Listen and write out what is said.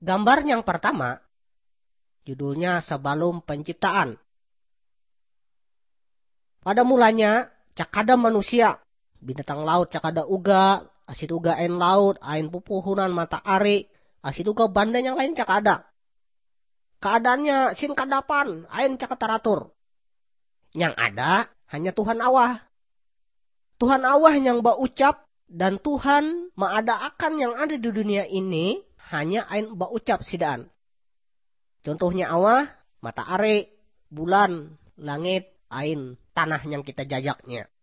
Gambar yang pertama, judulnya sebelum penciptaan. Pada mulanya, cakada manusia, binatang laut cakada uga, asit uga ain laut, ain pupuhunan mata ari, asit uga banda yang lain cakada. Keadaannya sin kadapan, ain cakataratur. Yang ada hanya Tuhan Allah. Tuhan Allah yang baucap dan Tuhan maadaakan yang ada di dunia ini hanya ain baucap sidaan. Contohnya Allah, mata ari, bulan, langit, ain, tanah yang kita jajaknya.